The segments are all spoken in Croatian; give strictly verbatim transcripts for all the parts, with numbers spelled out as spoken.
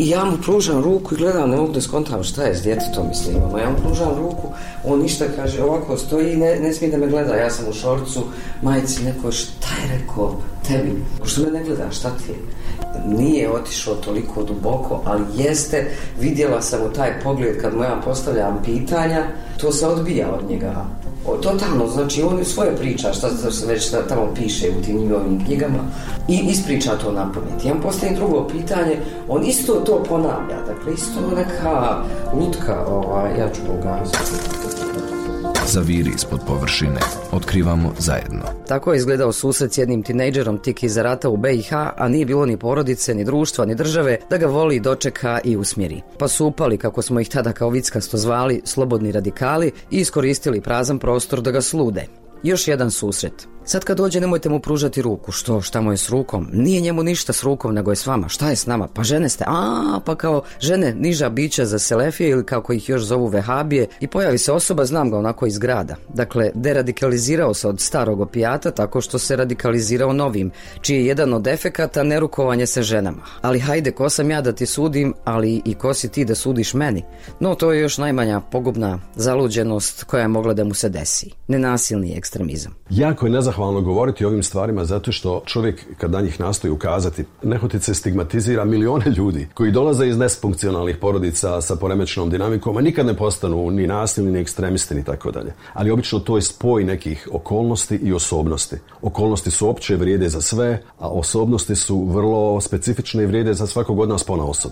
I ja mu pružam ruku i gledam, ne mogu da skontam šta je s djetetom, mislim, imamo. Ja mu pružam ruku, on ništa kaže, ovako stoji i ne, ne smije da me gleda. Ja sam u šorcu, majici, neko, šta je rekao tebi? Što me ne gleda, šta ti je? Nije otišao toliko duboko, ali jeste, vidjela sam u taj pogled kad mu ja postavljam pitanja, to se odbija od njega. O, totalno, znači on svoje priča, šta se već tamo piše u tim njihovim knjigama i ispriča to na pamet. Ja mu postavim drugo pitanje, on isto to ponavlja, dakle isto neka lutka, ovaj, ja ću pogazati. Zaviri ispod površine. Otkrivamo zajedno. Tako je izgledao susret s jednim tinejdžerom tik iza rata u be i ha, a nije bilo ni porodice, ni društva, ni države da ga voli, dočeka i usmjeri. Pa su upali, kako smo ih tada kao vickasto zvali, slobodni radikali i iskoristili prazan prostor da ga slude. Još jedan susret. Sad kad dođe nemojte mu pružati ruku. Što? Šta mu je s rukom? Nije njemu ništa s rukom, nego je s vama. Šta je s nama? Pa žene ste. A, pa kao žene niža bića za selefije ili kako ih još zovu vehabije i pojavi se osoba, znam ga onako iz grada. Dakle, deradikalizirao se od starog opijata tako što se radikalizirao novim, čiji je jedan od efekata nerukovanje se ženama. Ali hajde, ko sam ja da ti sudim, ali i ko si ti da sudiš meni? No, to je još najmanja pogubna zaluđenost koja je mogla da mu se desi. Nenasilni ekstremizam. Jako je nezahvalno govoriti o ovim stvarima zato što čovjek kad na njih nastoji ukazati nehotice stigmatizira milione ljudi koji dolaze iz nesfunkcionalnih porodica sa poremećenom dinamikom, a nikad ne postanu ni nasilni, ni ekstremisti, ni tako dalje. Ali obično to je spoj nekih okolnosti i osobnosti. Okolnosti su opće, vrijede za sve, a osobnosti su vrlo specifične i vrijede za svakog od nas ponaosob.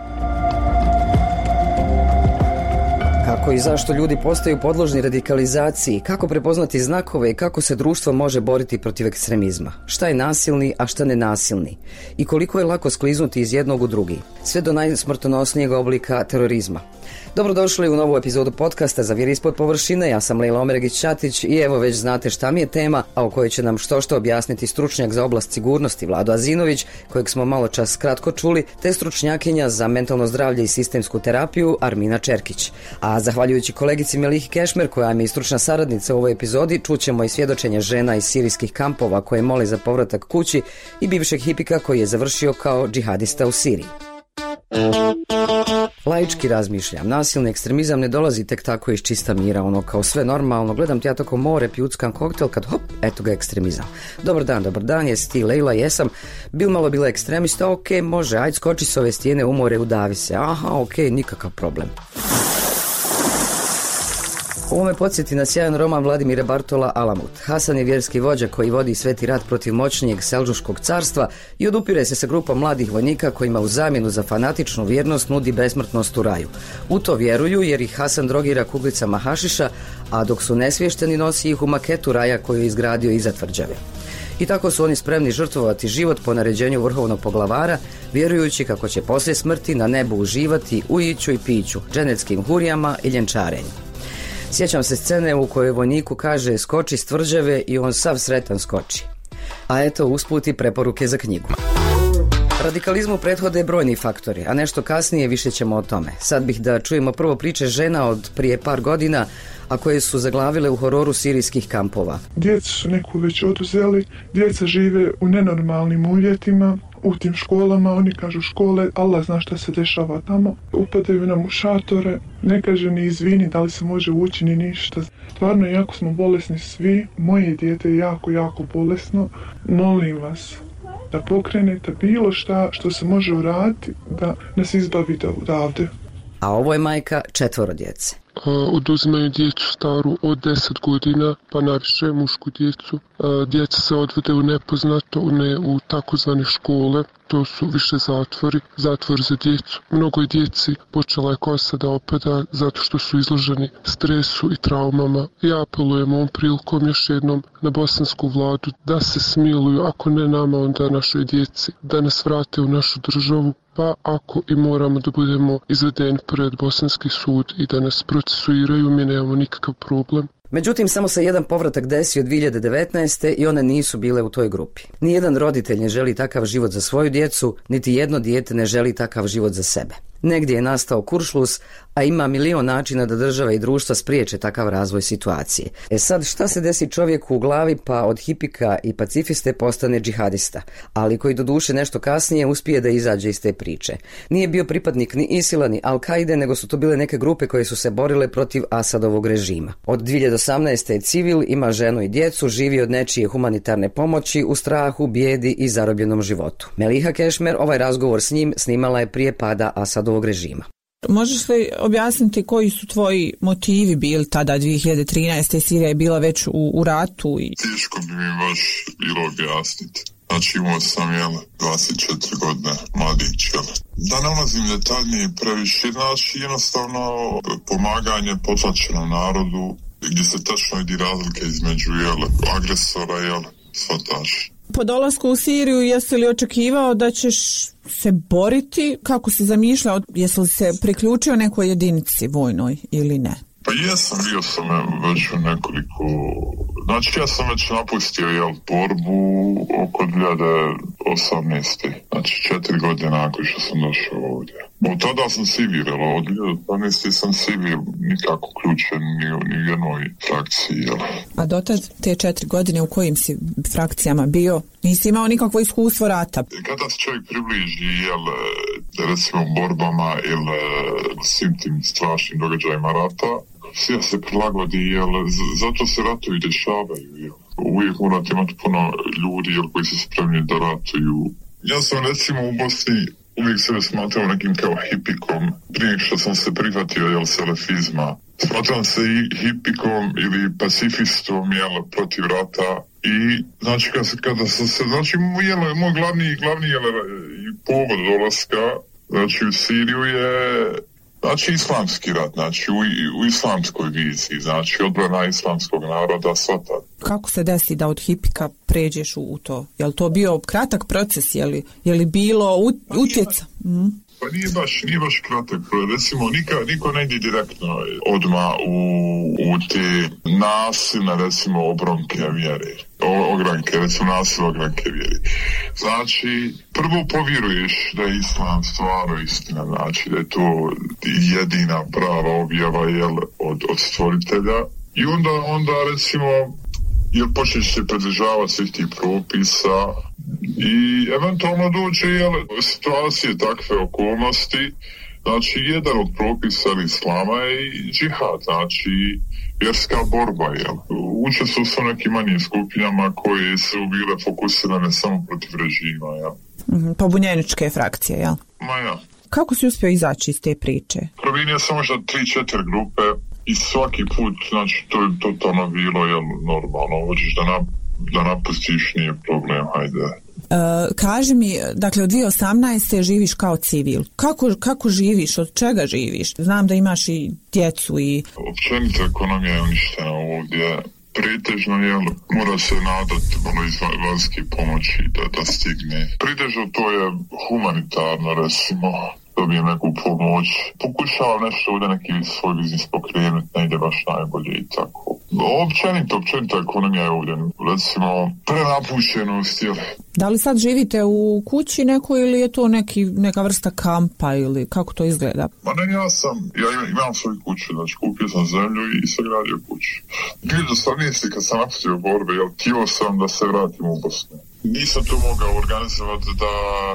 Kako i zašto ljudi postaju podložni radikalizaciji, kako prepoznati znakove i kako se društvo može boriti protiv ekstremizma. Šta je nasilni, a šta nenasilni? I koliko je lako skliznuti iz jednog u drugi, sve do najsmrtonosnijeg oblika terorizma. Dobrodošli u novu epizodu podcasta Zaviri ispod površine. Ja sam Lejla Omeregić-Ćatić i evo već znate šta mi je tema, a o kojoj će nam što što objasniti stručnjak za oblast sigurnosti Vlado Azinović, kojeg smo malo čas kratko čuli, te stručnjakinja za mentalno zdravlje i sistemsku terapiju Armina Čerkić. A zahvaljujući kolegici Melihi Kešmer, koja mi je stručna saradnica u ovoj epizodi, čućemo i svjedočenje žena iz sirijskih kampova koje mole za povratak kući i bivšeg hipika koji je završio kao džihadista u Siriji. Laički razmišljam, nasilni ekstremizam ne dolazi tek tako iz čista mira, ono kao sve normalno, gledam ti ja tako more, pjuckam koktel, kad hop, eto ga ekstremizam. Dobar dan, dobar dan, jesi ti Lejla? Jesam. Bil malo bila ekstremista, ok, može, ajde skoči s ove stijene u more, udavi se, aha, ok, nikakav problem. Ovo me podsjeti na sjajan roman Vladimira Bartola Alamut. Hasan je vjerski vođa koji vodi sveti rat protiv moćnijeg Selđuškog carstva i odupire se sa grupom mladih vojnika kojima u zamjenu za fanatičnu vjernost nudi besmrtnost u raju. U to vjeruju jer ih Hasan drogira kuglicama hašiša, a dok su nesvješteni nosi ih u maketu raja koju je izgradio iza tvrđave. I tako su oni spremni žrtvovati život po naređenju vrhovnog poglavara, vjerujući kako će poslije smrti na nebu uživati u iću i piću, dženeckim hurijama i ljenčarenju. Sjećam se scene u kojoj vojniku kaže skoči s tvrđave i on sav sretan skoči. A eto usput i preporuke za knjigu. Radikalizmu prethode brojni faktori, a nešto kasnije više ćemo o tome. Sad bih da čujemo prvo priče žena od prije par godina, a koje su zaglavile u hororu sirijskih kampova. Djecu su neku već oduzeli, djeca žive u nenormalnim uvjetima, u tim školama, oni kažu škole, Allah zna šta se dešava tamo. Upadaju nam u šatore, ne kaže ni izvini da li se može ući ni ništa. Stvarno, jako smo bolesni svi, moje dijete je jako, jako bolesno. Molim vas da pokrenete bilo šta što se može uraditi da nas izbavite odavde. A ovo je majka četvoro djece. Oduzimaju djecu staru od deset godina, pa najviše mušku djecu. Djeca se odvode u nepoznato, ne u takozvane škole. To su više zatvori, zatvor za djecu. Mnogo je djeci počela je kosa da opada zato što su izloženi stresu i traumama. Ja apelujem ovom prilikom još jednom na bosansku vladu da se smiluju, ako ne nama, onda našoj djeci, da nas vrate u našu državu. Pa ako i moramo da budemo izvedeni pred bosanski sud i da nas procesuiraju, mi nemamo nikakav problem. Međutim, samo se jedan povratak desio dvije hiljade devetnaeste. i one nisu bile u toj grupi. Nijedan roditelj ne želi takav život za svoju djecu, niti jedno dijete ne želi takav život za sebe. Negdje je nastao kuršlus, a ima milion načina da država i društva spriječe takav razvoj situacije. E sad, šta se desi čovjeku u glavi pa od hipika i pacifiste postane džihadista, ali koji doduše nešto kasnije uspije da izađe iz te priče. Nije bio pripadnik ni Isila ni Al-Kaide, nego su to bile neke grupe koje su se borile protiv Asadovog režima. Od dvije hiljade osamnaeste je civil, ima ženu i djecu, živi od nečije humanitarne pomoći u strahu, bijedi i zarobljenom životu. Meliha Kešmer ovaj razgovor s njim snimala je prije pada Asadovog režima. Možeš li objasniti koji su tvoji motivi bili tada dvije hiljade trinaeste. Sirija je bila već u, u ratu? I... Teško bi mi baš bilo objasniti. Znači imao sam jel, dvadeset četiri godine, mladić. Jel. Da ne ulazim detaljnije previše, znači jednostavno pomaganje potlačenom narodu gdje se tačno vidi razlike između jel, agresora i jel, svataša. Po dolasku u Siriju jesi li očekivao da ćeš se boriti? Kako si zamišljao? Jesi li se priključio nekoj jedinici vojnoj ili ne? Pa jesam, bio sam već u nekoliko... Znači ja sam već napustio jel, borbu oko dvije hiljade osamnaeste. Znači četiri godine nakon što sam došao ovdje. Od tada sam civil, od dvije hiljade osamnaeste sam civil, nikako ključen ni, ni u jednoj frakciji. Jel. A dotad te četiri godine u kojim si frakcijama bio? Nisi imao nikakvo iskustvo rata? Kada se čovjek približi, jel, recimo borbama ili svim tim strašnim događajima rata, sve se prilagodi, jel, zato se ratovi dešavaju, jel. Uvijek morate imati puno ljudi, jel, koji su spremni da ratuju. Ja sam recimo u Bosni uvijek sebe smatrao nekim kao hipikom, prije što sam se prihvatio, jel, selefizma. Smatram se i hipikom ili pacifistom, jel, protiv rata. I, znači, kada, kada sam se, znači, jel, moj glavni, glavni, jel, povod dolaska, znači, u Siriju je... Znači islamski rat, znači u, u islamskoj viziji, znači odbrana islamskog naroda, svata. Kako se desi da od hipika pređeš u, u to? Je li to bio kratak proces, je li, je li bilo ut, utjeca? Mm. Pa nije baš, nije baš kratak, recimo nika, niko ne ide direktno odmah u, u te nasilne, recimo, obronke vjere, o, ogranke, recimo nasilne ogranke vjere. Znači, prvo povjeruješ da je islam stvarno istina, znači da je to jedina prava objava jel, od, od stvoritelja i onda, onda recimo, jer počneš se pridržavati svih tih propisa i eventualno dođe jel, situacije, takve okolnosti. Znači, jedan od propisa islama je i džihad, znači vjerska borba. Jel. Učestvo su nekim manjim skupinama koje su bile fokusirane samo protiv režima. Jel. Mm, pobunjeničke frakcije, jel? Ma ja. Kako si uspio izaći iz te priče? Promijenio sam možda tri četiri grupe i svaki put, znači, to je totalno bilo jel, normalno. Hoćeš da, nap, da napustiš, nije problem, hajde. Uh, kaži mi, dakle od dvije hiljade osamnaeste živiš kao civil. Kako, kako živiš? Od čega živiš? Znam da imaš i djecu i... Općenito ekonomija je uništena ovdje. Pretežno, jel, mora se nadati ono iz vanjske pomoći da, da stigne. Pretežno to je humanitarno, recimo, dobijem neku pomoć. Pokušavam nešto ovdje neki svoj biznis pokrenuti, ne ide baš najbolje i tako. Općenito, općenito ekonomija je ovdje, recimo, prenapušenost, jel. Da li sad živite u kući nekoj ili je to neki, neka vrsta kampa ili kako to izgleda? Ma ne, ja sam, ja imam, imam svoju kuću, znači kupio sam zemlju i sagradio kuću. dvije hiljade osamnaeste kad sam napustio borbe, jel, htio sam da se vratim u Bosnu. Nisam to mogao organizovati da...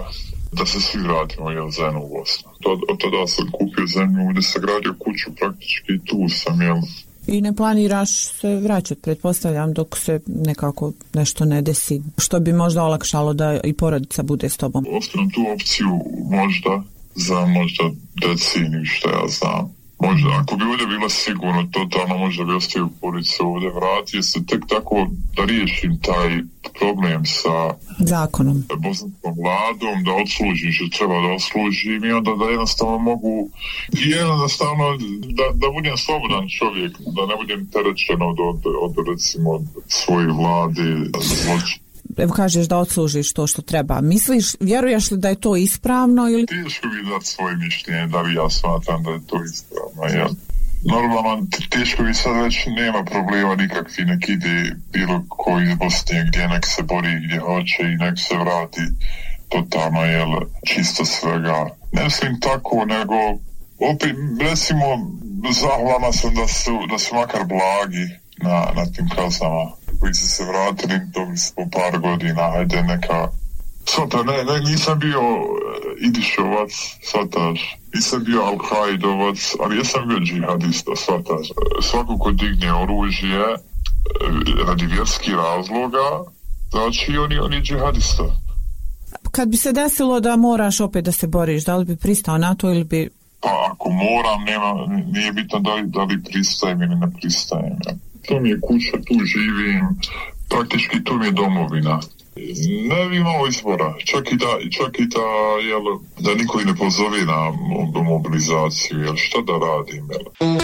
da se svi vratimo, jel, zajedno u Bosnu. Od tada sam kupio zemlju, gdje sam gradio kuću, praktički tu sam, jel. I ne planiraš se vraćati, pretpostavljam, dok se nekako nešto ne desi, što bi možda olakšalo da i porodica bude s tobom? Ostavim tu opciju možda, za možda deceniju, što ja znam. Možda, ako bi ovdje bila sigurno, totalno možda bi ostavio porodicu ovdje, vratio se tek tako da riješim taj problem sa zakonom, bosanskom vladom, da odslužim što treba da odslužim i onda da jednostavno mogu i jednostavno da, da budem slobodan čovjek, da ne budem terećen od, od, od recimo od svoje vlade zločina. Evo kažeš da odslužiš to što treba. Misliš, vjeruješ li da je to ispravno ili... Teško bi dati svoje mišljenje, da li ja smatram da je to ispravno, ja. Normalno, teško bi sad već nema problema nikakvi, nek ide bilo koji iz Bosne gdje nek se bori gdje hoće i nek se vrati totalno jel, čisto svega. Ne mislim tako, nego opet, recimo, zahvalna sam da su, da su makar blagi na, na tim kaznama koji su se vratili dobili po par godina, ajde neka svata, ne, ne, nisam bio Idišovac, svataš, nisam bio Al-Kaidovac, ali jesam bio džihadista, svataš. Svako ko digne oružje radi vjerskih razloga, znači on je, on je džihadista. Kad bi se desilo da moraš opet da se boriš, da li bi pristao na to ili bi... Pa ako moram, nema, nije bitno da li, da li pristajem ili ne pristajem. To mi je kuća, tu živim, praktički tu mi je domovina. Ne bi imao izbora, čak i da, čak i da, jel, da niko i ne pozove na mobilizaciju, jel, šta da radim, jel.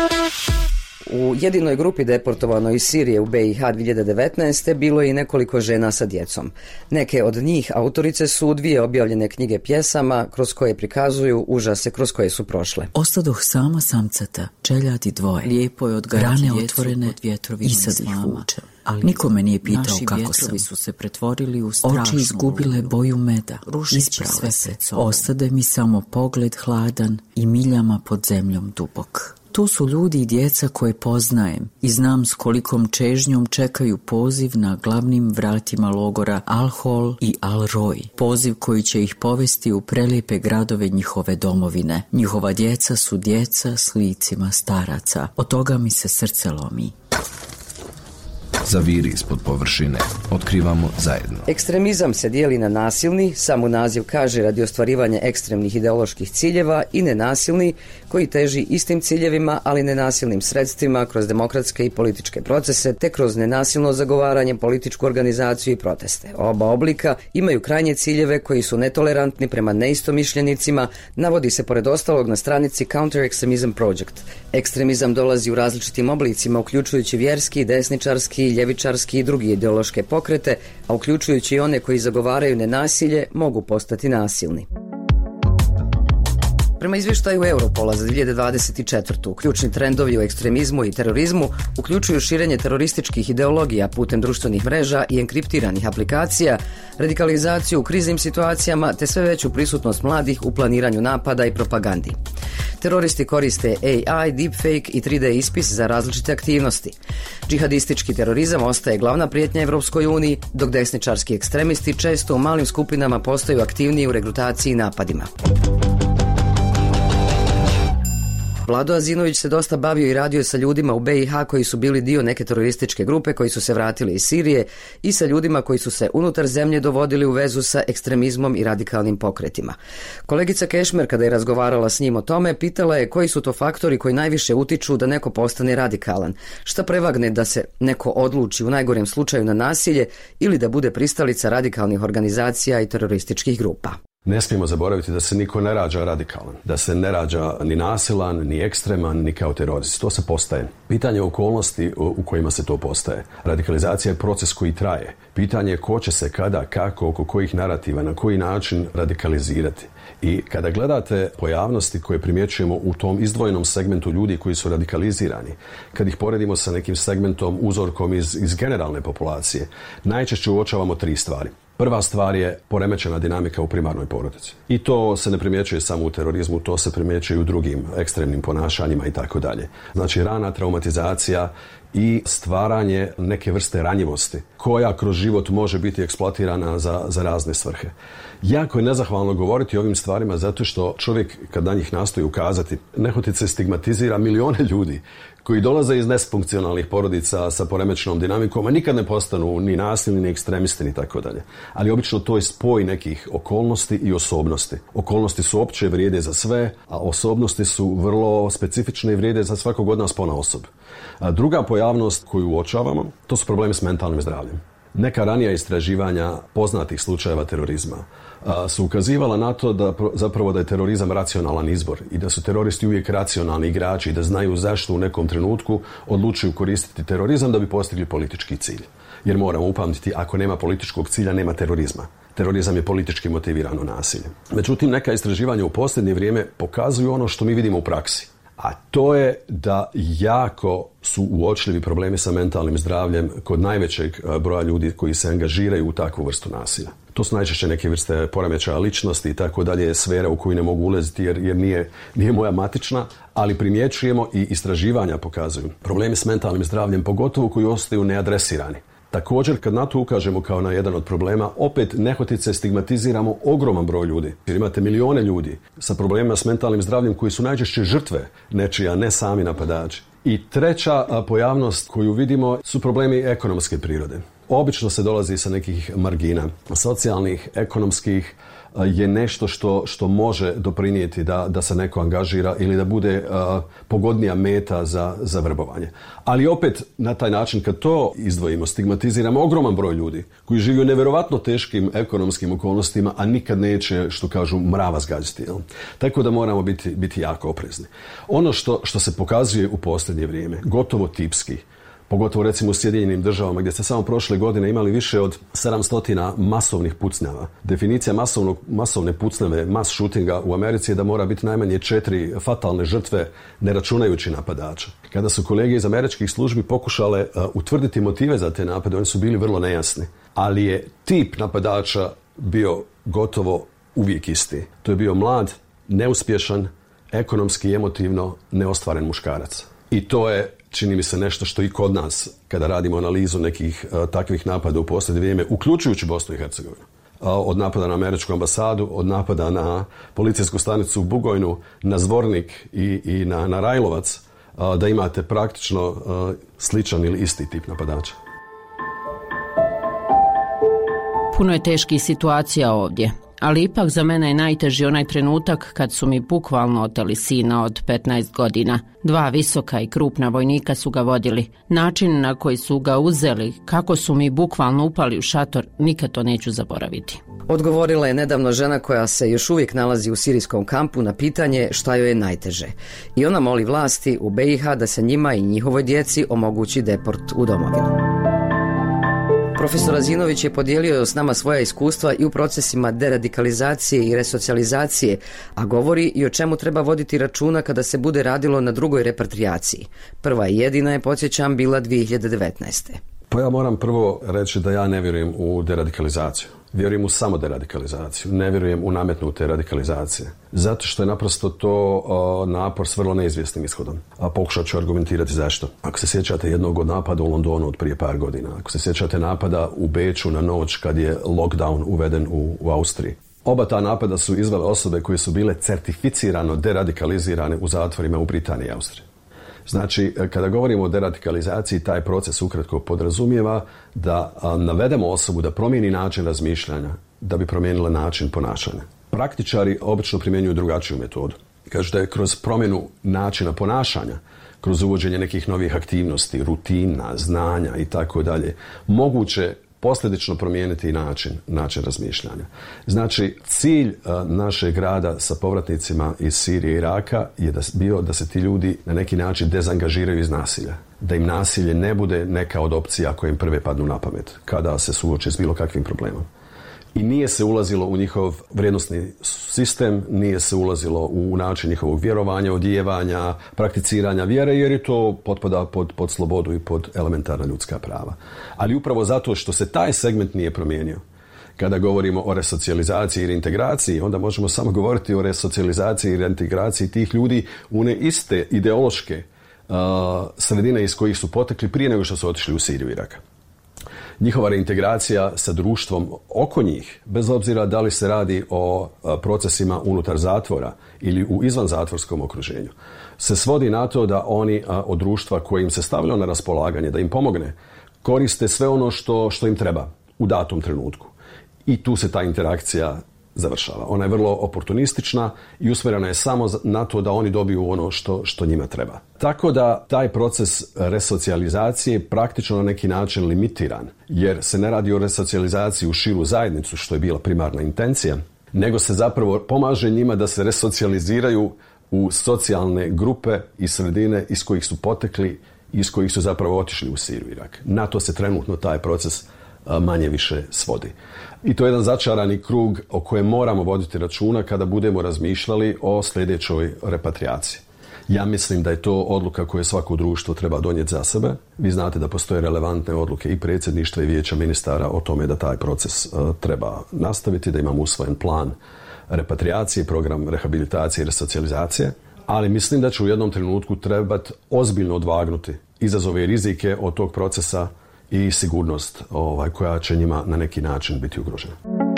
U jedinoj grupi deportovanoj iz Sirije u B i H dvije hiljade devetnaeste. bilo je i nekoliko žena sa djecom. Neke od njih autorice su dvije objavljene knjige pjesama kroz koje prikazuju užase kroz koje su prošle. Ostadoh sama samcata, čeljadi dvoje, lijepo je odgajati rane otvorene od vjetrovima i sad ih vučem. Ali nikome nije pitao kako sam. Su se pretvorili u strašnu oči izgubile boju meda, isprale se, ostade mi samo pogled hladan i miljama pod zemljom dubok. Tu su ljudi i djeca koje poznajem i znam s kolikom čežnjom čekaju poziv na glavnim vratima logora Al-Hol i Al-Roj. Poziv koji će ih povesti u prelijepe gradove njihove domovine. Njihova djeca su djeca s licima staraca. Od toga mi se srce lomi. Zaviri ispod površine. Otkrivamo zajedno. Ekstremizam se dijeli na nasilni, samo naziv kaže radi ostvarivanja ekstremnih ideoloških ciljeva, i nenasilni, koji teži istim ciljevima, ali nenasilnim sredstvima kroz demokratske i političke procese, te kroz nenasilno zagovaranje, političku organizaciju i proteste. Oba oblika imaju krajnje ciljeve koji su netolerantni prema neistomišljenicima, navodi se pored ostalog na stranici Counter Extremism Project. Ekstremizam dolazi u različitim oblicima, uključujući vjerski, desničarski, ljevičarski i drugi ideološke pokrete, a uključujući i one koji zagovaraju nenasilje, mogu postati nasilni. Prema izvještaju Europola za dvije hiljade dvadeset četvrtu. ključni trendovi u ekstremizmu i terorizmu uključuju širenje terorističkih ideologija putem društvenih mreža i enkriptiranih aplikacija, radikalizaciju u kriznim situacijama te sve veću prisutnost mladih u planiranju napada i propagandi. Teroristi koriste A I, deepfake i tri D ispis za različite aktivnosti. Džihadistički terorizam ostaje glavna prijetnja Evropskoj uniji, dok desničarski ekstremisti često u malim skupinama postaju aktivniji u regrutaciji i napadima. Vlado Azinović se dosta bavio i radio sa ljudima u B i H koji su bili dio neke terorističke grupe koji su se vratili iz Sirije i sa ljudima koji su se unutar zemlje dovodili u vezu sa ekstremizmom i radikalnim pokretima. Kolegica Kešmer, kada je razgovarala s njim o tome, pitala je koji su to faktori koji najviše utiču da neko postane radikalan. Šta prevagne da se neko odluči u najgorem slučaju na nasilje ili da bude pristalica radikalnih organizacija i terorističkih grupa. Ne smijemo zaboraviti da se niko ne rađa radikalan, da se ne rađa ni nasilan, ni ekstreman, ni kao terorist. To se postaje. Pitanje okolnosti u kojima se to postaje. Radikalizacija je proces koji traje. Pitanje je ko će se kada, kako, oko kojih narativa, na koji način radikalizirati. I kada gledate pojavnosti koje primjećujemo u tom izdvojenom segmentu ljudi koji su radikalizirani, kad ih poredimo sa nekim segmentom, uzorkom iz, iz generalne populacije, najčešće uočavamo tri stvari. Prva stvar je poremećena dinamika u primarnoj porodici. I to se ne primjećuje samo u terorizmu, to se primjećuje i u drugim ekstremnim ponašanjima i tako dalje. Znači rana traumatizacija i stvaranje neke vrste ranjivosti koja kroz život može biti eksploatirana za, za razne svrhe. Jako je nezahvalno govoriti o ovim stvarima zato što čovjek kad na njih nastoji ukazati, nehotice stigmatizira milione ljudi koji dolaze iz nesfunkcionalnih porodica sa poremećenom dinamikom, a nikad ne postanu ni nasilni, ni ekstremisti, ni tako dalje. Ali obično to je spoj nekih okolnosti i osobnosti. Okolnosti su opće, vrijede za sve, a osobnosti su vrlo specifične i vrijede za svakog od nas ponaosob. A druga pojavnost koju uočavamo, to su problemi s mentalnim zdravljem. Neka ranija istraživanja poznatih slučajeva terorizma a, su ukazivala na to da zapravo da je terorizam racionalan izbor i da su teroristi uvijek racionalni igrači i da znaju zašto u nekom trenutku odlučuju koristiti terorizam da bi postigli politički cilj. Jer moramo upamtiti, ako nema političkog cilja, nema terorizma. Terorizam je politički motivirano nasilje. Međutim, neka istraživanja u posljednje vrijeme pokazuju ono što mi vidimo u praksi. A to je da jako su uočljivi problemi sa mentalnim zdravljem kod najvećeg broja ljudi koji se angažiraju u takvu vrstu nasilja. To su najčešće neke vrste poremećaja ličnosti i tako dalje, sfera u koju ne mogu ulaziti jer, jer nije, nije moja matična, ali primjećujemo i istraživanja pokazuju problemi s mentalnim zdravljem, pogotovo koji ostaju neadresirani. Također, kad na to ukažemo kao na jedan od problema, opet nehotice stigmatiziramo ogroman broj ljudi. Jer imate milione ljudi sa problemima s mentalnim zdravljem koji su najčešće žrtve nečija, ne sami napadači. I treća pojavnost koju vidimo su problemi ekonomske prirode. Obično se dolazi sa nekih margina, socijalnih, ekonomskih, je nešto što, što može doprinijeti da, da se neko angažira ili da bude uh, pogodnija meta za, za vrbovanje. Ali opet na taj način kad to izdvojimo, stigmatiziramo ogroman broj ljudi koji žive u nevjerovatno teškim ekonomskim okolnostima, a nikad neće, što kažu, mrava zgađati. Jel? Tako da moramo biti, biti jako oprezni. Ono što, što se pokazuje u posljednje vrijeme, gotovo tipski, pogotovo recimo u Sjedinjenim državama gdje ste samo prošle godine imali više od sedamsto masovnih pucnjava. Definicija masovnog, masovne pucnjave, mass shootinga u Americi je da mora biti najmanje četiri fatalne žrtve ne računajući napadača. Kada su kolege iz američkih službi pokušale uh, utvrditi motive za te napade, oni su bili vrlo nejasni. Ali je tip napadača bio gotovo uvijek isti. To je bio mlad, neuspješan, ekonomski i emotivno neostvaren muškarac. I to je, čini mi se, nešto što i kod nas, kada radimo analizu nekih uh, takvih napada u posljednje vrijeme, uključujući Bosnu i Hercegovinu, uh, od napada na američku ambasadu, od napada na policijsku stanicu u Bugojnu, na Zvornik i, i na, na Rajlovac, uh, da imate praktično uh, sličan ili isti tip napadača. Puno je teških situacija ovdje. Ali ipak za mene je najteži onaj trenutak kad su mi bukvalno oteli sina od petnaest godina. Dva visoka i krupna vojnika su ga vodili. Način na koji su ga uzeli, kako su mi bukvalno upali u šator, nikad to neću zaboraviti. Odgovorila je nedavno žena koja se još uvijek nalazi u sirijskom kampu na pitanje šta joj je najteže. I ona moli vlasti u B i H da se njima i njihovoj djeci omogući deport u domovinu. Profesor Azinović je podijelio s nama svoja iskustva i u procesima deradikalizacije i resocijalizacije, a govori i o čemu treba voditi računa kada se bude radilo na drugoj repatriaciji. Prva i jedina je, podsjećam, bila dvije hiljade devetnaeste. Pa ja moram prvo reći da ja ne vjerujem u deradikalizaciju. Vjerujem u samo deradikalizaciju. Ne vjerujem u nametnute radikalizacije. Zato što je naprosto to uh, napor s vrlo neizvjesnim ishodom. A pokušat ću argumentirati zašto. Ako se sjećate jednog od napada u Londonu od prije par godina, ako se sjećate napada u Beču na noć kad je lockdown uveden u, u Austriji. Oba ta napada su izvele osobe koje su bile certificirano deradikalizirane u zatvorima u Britaniji i Austriji. Znači, kada govorimo o deradikalizaciji, taj proces ukratko podrazumijeva da a, navedemo osobu da promijeni način razmišljanja, da bi promijenila način ponašanja. Praktičari obično primjenjuju drugačiju metodu. Kažu da je kroz promjenu načina ponašanja, kroz uvođenje nekih novih aktivnosti, rutina, znanja i tako dalje, moguće posljedično promijeniti način, način razmišljanja. Znači, cilj uh, našeg rada sa povratnicima iz Sirije i Iraka je da, bio da se ti ljudi na neki način dezangažiraju iz nasilja. Da im nasilje ne bude neka od opcija koje im prve padnu na pamet kada se suoče s bilo kakvim problemom. I nije se ulazilo u njihov vrijednosni sistem, nije se ulazilo u način njihovog vjerovanja, odijevanja, prakticiranja vjere, jer je to potpada pod, pod slobodu i pod elementarna ljudska prava. Ali upravo zato što se taj segment nije promijenio, kada govorimo o resocijalizaciji i reintegraciji, onda možemo samo govoriti o resocijalizaciji i reintegraciji tih ljudi u one iste ideološke uh, sredine iz kojih su potekli prije nego što su otišli u Siriju i Irak. Njihova reintegracija sa društvom oko njih, bez obzira da li se radi o procesima unutar zatvora ili u izvanzatvorskom okruženju, se svodi na to da oni od društva koje im se stavljalo na raspolaganje, da im pomogne, koriste sve ono što, što im treba u datom trenutku. I tu se ta interakcija završava. Ona je vrlo oportunistična i usmjerena je samo na to da oni dobiju ono što, što njima treba. Tako da taj proces resocijalizacije je praktično na neki način limitiran, jer se ne radi o resocijalizaciji u širu zajednicu, što je bila primarna intencija, nego se zapravo pomaže njima da se resocijaliziraju u socijalne grupe i sredine iz kojih su potekli i iz kojih su zapravo otišli u Siriju i Irak. Na to se trenutno taj proces manje više svodi. I to je jedan začarani krug o kojem moramo voditi računa kada budemo razmišljali o sljedećoj repatriaciji. Ja mislim da je to odluka koju svako društvo treba donijeti za sebe. Vi znate da postoje relevantne odluke i predsjedništva i vijeća ministara o tome da taj proces uh, treba nastaviti, da imamo usvojen plan repatriacije, program rehabilitacije i resocijalizacije, ali mislim da će u jednom trenutku trebati ozbiljno odvagnuti izazove i rizike od tog procesa i sigurnost ovaj, koja će njima na neki način biti ugrožena.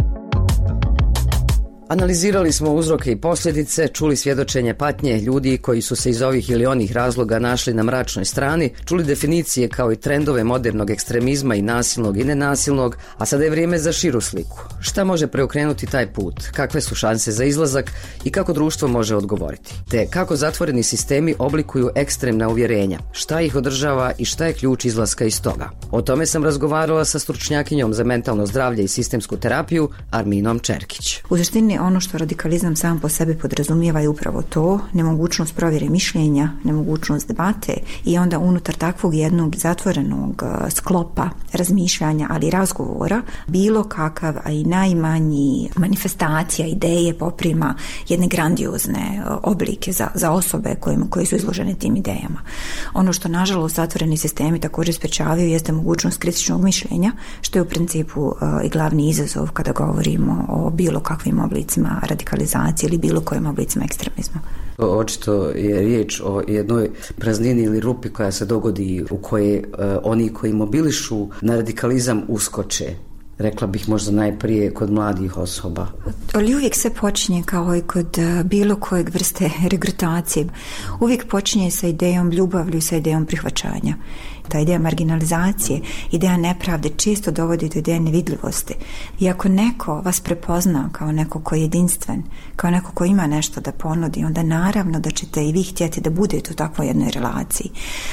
Analizirali smo uzroke i posljedice, čuli svjedočenje patnje ljudi koji su se iz ovih ili onih razloga našli na mračnoj strani, čuli definicije kao i trendove modernog ekstremizma i nasilnog i nenasilnog, a sada je vrijeme za širu sliku. Šta može preokrenuti taj put? Kakve su šanse za izlazak i kako društvo može odgovoriti? Te kako zatvoreni sistemi oblikuju ekstremna uvjerenja? Šta ih održava i šta je ključ izlaska iz toga? O tome sam razgovarala sa stručnjakinjom za mentalno zdravlje i sistemsku terapiju Arminom Čerkić. U suštini ono što radikalizam sam po sebi podrazumijeva je upravo to, nemogućnost provjere mišljenja, nemogućnost debate i onda unutar takvog jednog zatvorenog sklopa razmišljanja, ali i razgovora, bilo kakav, a i najmanji manifestacija ideje poprima jedne grandiozne oblike za, za osobe kojima, koje su izložene tim idejama. Ono što nažalost zatvoreni sistemi također sprečavaju jeste mogućnost kritičnog mišljenja, što je u principu uh, i glavni izazov kada govorimo o bilo kakvim oblicima radikalizacije ili bilo kojim oblicima ekstremizma. Očito je riječ o jednoj praznini ili rupi koja se dogodi u kojoj uh, oni koji mobilišu na radikalizam uskoče. Rekla bih možda najprije kod mladih osoba. Ali uvijek se počinje kao i kod bilo kojeg vrste regrutacije. Uvijek počinje sa idejom ljubavlju, sa idejom prihvaćanja. Ta ideja marginalizacije, ideja nepravde često dovodi do ideje nevidljivosti. I ako neko vas prepozna kao neko koji je jedinstven, kao neko koji ima nešto da ponudi, onda naravno da ćete i vi htjeti da budete u takvoj jednoj relaciji.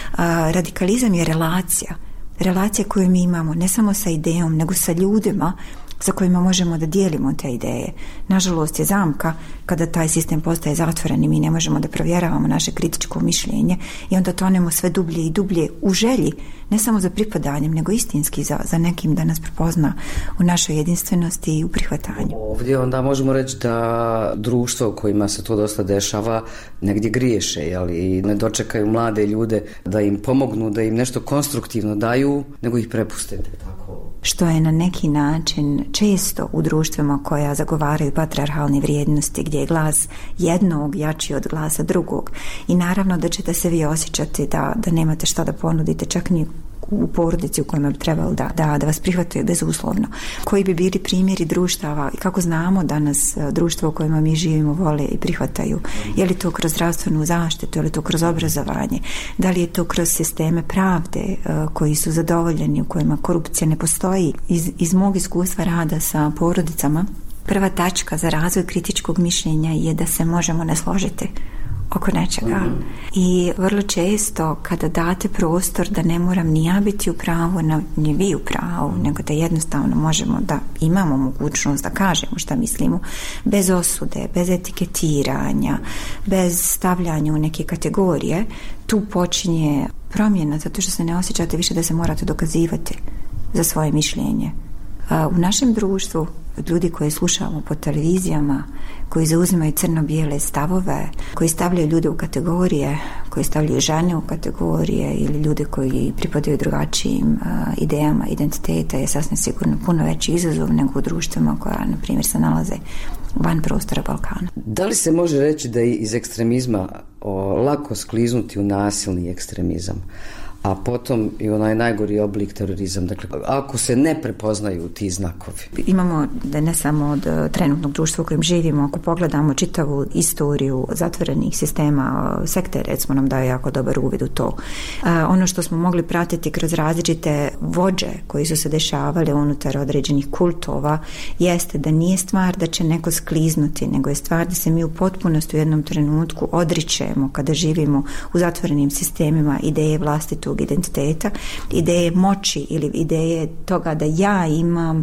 A, radikalizam je relacija. Relacija koju mi imamo ne samo sa idejom, nego sa ljudima sa kojima možemo da dijelimo te ideje. Nažalost je zamka kada taj sistem postaje zatvoren i mi ne možemo da provjeravamo naše kritičko mišljenje i onda tonemo sve dublje i dublje u želji, ne samo za pripadanjem, nego istinski za, za nekim da nas prepozna u našoj jedinstvenosti i u prihvatanju. Ovdje onda možemo reći da društvo u kojima se to dosta dešava negdje griješe, jel? I ne dočekaju mlade ljude da im pomognu, da im nešto konstruktivno daju, nego ih prepustite tako. Što je na neki način često u društvima koja zagovaraju patrijarhalne vrijednosti, gdje je glas jednog jači od glasa drugog. I naravno da ćete se vi osjećati da, da nemate šta da ponudite, čak ni u porodici u kojima bi trebalo da, da, da vas prihvataju bezuslovno. Koji bi bili primjeri društava i kako znamo da nas društvo u kojima mi živimo vole i prihvataju? Je li to kroz zdravstvenu zaštitu, je li to kroz obrazovanje? Da li je to kroz sisteme pravde koji su zadovoljeni, u kojima korupcija ne postoji? Iz, iz mog iskustva rada sa porodicama, prva tačka za razvoj kritičkog mišljenja je da se možemo ne složiti oko nečega. Mm-hmm. I vrlo često kada date prostor da ne moram ni ja biti u pravu, ni vi u pravu, nego da jednostavno možemo da imamo mogućnost da kažemo šta mislimo, bez osude, bez etiketiranja, bez stavljanja u neke kategorije, tu počinje promjena, zato što se ne osjećate više da se morate dokazivati za svoje mišljenje. U našem društvu ljudi koji slušamo po televizijama, koji zauzimaju crno-bijele stavove, koji stavljaju ljude u kategorije, koji stavljaju žene u kategorije ili ljude koji pripadaju drugačijim uh, idejama identiteta je sasvim sigurno puno veći izazov nego u društvima koja, na primjer, se nalaze van prostora Balkana. Da li se može reći da je iz ekstremizma o, lako skliznuti u nasilni ekstremizam, a potom i onaj najgori oblik terorizam? Dakle, ako se ne prepoznaju ti znakovi. Imamo da ne samo od trenutnog društva u kojem živimo, ako pogledamo čitavu istoriju zatvorenih sistema, sekte recimo nam daje jako dobar uvid u to. A, ono što smo mogli pratiti kroz različite vođe koji su se dešavali unutar određenih kultova jeste da nije stvar da će neko skliznuti, nego je stvar da se mi u potpunosti u jednom trenutku odričemo kada živimo u zatvorenim sistemima ideje vlastitog identiteta, ideje moći ili ideje toga da ja imam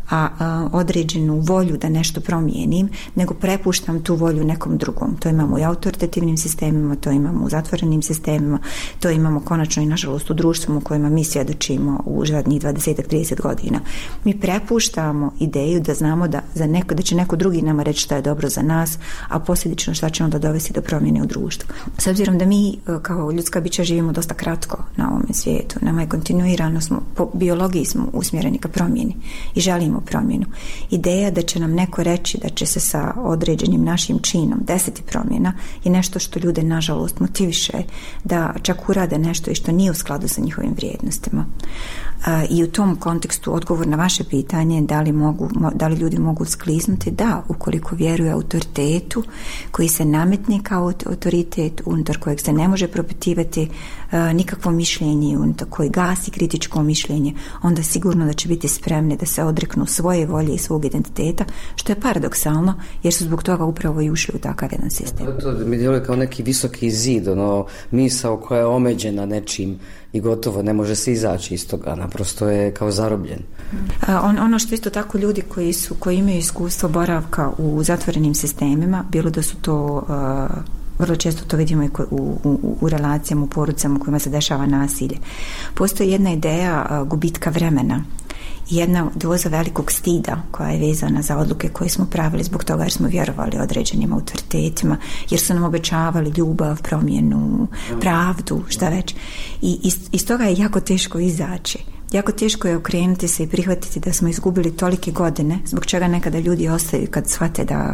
a, a određenu volju da nešto promijenim, nego prepuštam tu volju nekom drugom. To imamo i autoritativnim sistemima, to imamo u zatvorenim sistemima, to imamo konačno i nažalost u društvu u kojima mi svjedočimo u zadnjih dvadeset do trideset godina. Mi prepuštamo ideju da znamo da, za neko, da će neko drugi nama reći šta je dobro za nas, a posljedično šta će onda dovesti do promjene u društvu. S obzirom da mi kao ljudska bića živimo dosta kratko na ovome svijetu, nama je kontinuirano, smo, po biologiji smo usmjereni ka promjeni i želimo promjenu. Ideja da će nam neko reći da će se sa određenim našim činom desiti promjena je nešto što ljude nažalost motiviše da čak urade nešto i što nije u skladu sa njihovim vrijednostima. I u tom kontekstu odgovor na vaše pitanje da li, mogu, da li ljudi mogu skliznuti, da, ukoliko vjeruje autoritetu koji se nametne kao autoritet, unutar kojeg se ne može propitivati nikakvo mišljenje, unutar koji gasi kritičko mišljenje, onda sigurno da će biti spremni da se odreknu svoje volje i svog identiteta, što je paradoksalno, jer su zbog toga upravo i ušli u takav jedan sistem. To mi djeluje kao neki visoki zid, ono, misao koja je omeđena nečim i gotovo ne može se izaći iz toga, naprosto je kao zarobljen. On, ono što isto tako ljudi koji su koji imaju iskustvo boravka u zatvorenim sistemima, bilo da su to uh, vrlo često to vidimo i u, u, u relacijama, u porodicama u kojima se dešava nasilje. Postoji jedna ideja uh, gubitka vremena, jedna doza velikog stida koja je vezana za odluke koje smo pravili zbog toga jer smo vjerovali određenim autoritetima, jer su nam obećavali ljubav, promjenu, pravdu, šta već. I iz, iz toga je jako teško izaći. Jako teško je okrenuti se i prihvatiti da smo izgubili tolike godine, zbog čega nekada ljudi ostaju kad shvate da,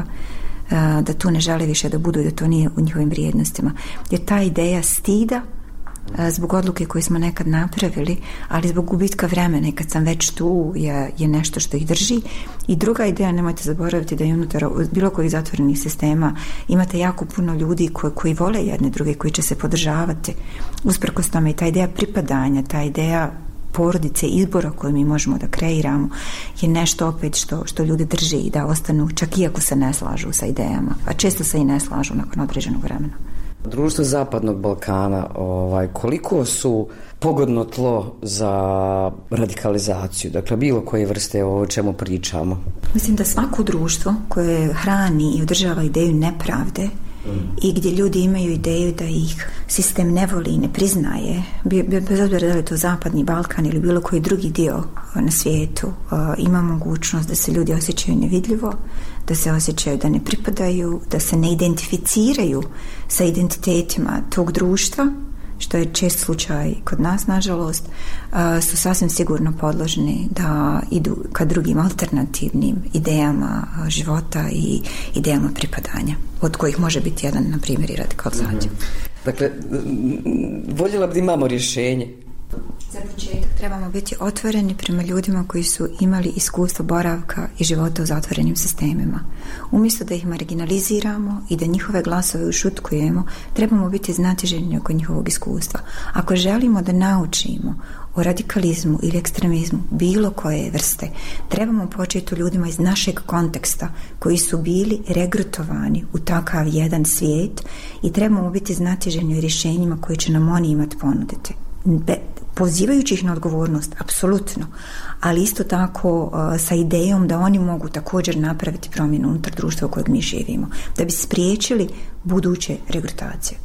da tu ne žele više da budu i da to nije u njihovim vrijednostima. Jer ta ideja stida zbog odluke koje smo nekad napravili, ali zbog gubitka vremena i kad sam već tu je, je nešto što ih drži. I druga ideja, nemojte zaboraviti da je unutar bilo kojih zatvorenih sistema imate jako puno ljudi koji, koji vole jedne druge, koji će se podržavati usprkos tome. I ta ideja pripadanja, ta ideja porodice, izbora koje mi možemo da kreiramo je nešto opet što, što ljudi drži i da ostanu čak iako se ne slažu sa idejama, a često se i ne slažu nakon određenog vremena. Društvo Zapadnog Balkana, ovaj, koliko su pogodno tlo za radikalizaciju, dakle bilo koje vrste o čemu pričamo? Mislim da svako društvo koje hrani i održava ideju nepravde i gdje ljudi imaju ideju da ih sistem ne voli i ne priznaje, bez obzira da li je to Zapadni Balkan ili bilo koji drugi dio na svijetu, ima mogućnost da se ljudi osjećaju nevidljivo, da se osjećaju da ne pripadaju, da se ne identificiraju sa identitetima tog društva, što je čest slučaj kod nas, nažalost, su sasvim sigurno podložni da idu ka drugim alternativnim idejama života i idejama pripadanja, od kojih može biti jedan, na primjer, i radikalizacija. Dakle, voljela bi da imamo rješenje. Za početak trebamo biti otvoreni prema ljudima koji su imali iskustvo boravka i života u zatvorenim sistemima. Umjesto da ih marginaliziramo i da njihove glasove ušutkujemo, trebamo biti znatiželjni oko njihovog iskustva. Ako želimo da naučimo o radikalizmu ili ekstremizmu bilo koje vrste, trebamo početi u ljudima iz našeg konteksta koji su bili regrutovani u takav jedan svijet i trebamo biti znatiželjni o rješenjima koje će nam oni imati ponuditi. Be, pozivajući ih na odgovornost, apsolutno, ali isto tako uh, sa idejom da oni mogu također napraviti promjenu unutar društva u kojeg mi živimo, da bi spriječili buduće regrutacije.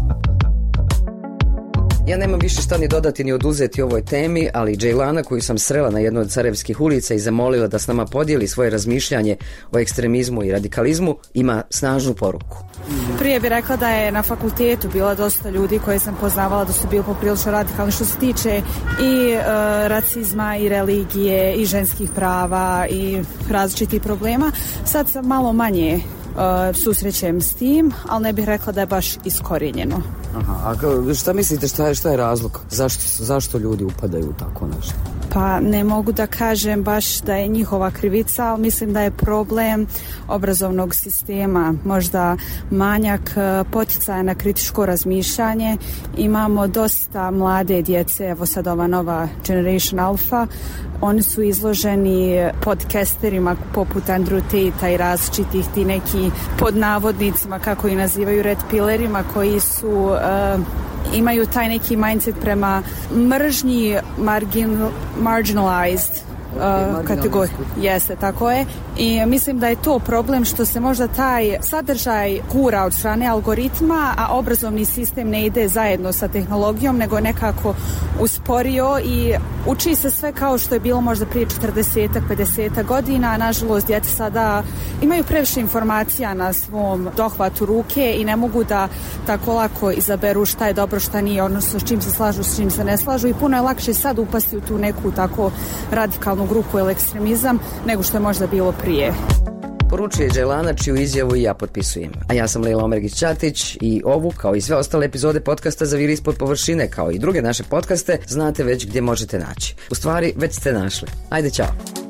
Ja nemam više šta ni dodati ni oduzeti ovoj temi, ali Džejlana, koju sam srela na jednoj od Sarajevskih ulica i zamolila da s nama podijeli svoje razmišljanje o ekstremizmu i radikalizmu, ima snažnu poruku. Prije bih rekla da je na fakultetu bila dosta ljudi koje sam poznavala da su bili poprilično radikalni što se tiče i e, racizma i religije i ženskih prava i različitih problema. Sad sam malo manje Uh, susrećem s tim, ali ne bih rekla da je baš iskorijenjeno. Aha, a šta mislite, šta je, šta je razlog? Zašto, zašto ljudi upadaju u tako nešto? Pa ne mogu da kažem baš da je njihova krivica, ali mislim da je problem obrazovnog sistema, možda manjak poticaja na kritičko razmišljanje. Imamo dosta mlade djece, evo sad ova nova Generation Alpha, oni su izloženi podcasterima poput Andrew Tate i različitih ti neki pod navodnicima, kako ih nazivaju, red pillerima, koji su uh, imaju taj neki mindset prema mržnji margin, marginalized uh, kategorije. Jeste, tako je. I mislim da je to problem što se možda taj sadržaj gura od strane algoritma, a obrazovni sistem ne ide zajedno sa tehnologijom, nego nekako usporio i uči se sve kao što je bilo možda prije četrdeset pedeset godina. Nažalost, djeca sada imaju previše informacija na svom dohvatu ruke i ne mogu da tako lako izaberu šta je dobro, šta nije, odnosno s čim se slažu, s čim se ne slažu, i puno je lakše sad upasti u tu neku tako radikalnu grupu ili ekstremizam nego što je možda bilo prije. Poručuje Đelana, čiju izjavu i ja potpisujem. A ja sam Lejla Omergić-Ćatić i ovu, kao i sve ostale epizode podcasta Zaviri ispod površine, kao i druge naše podcaste, znate već gdje možete naći. U stvari, već ste našli. Ajde, čao!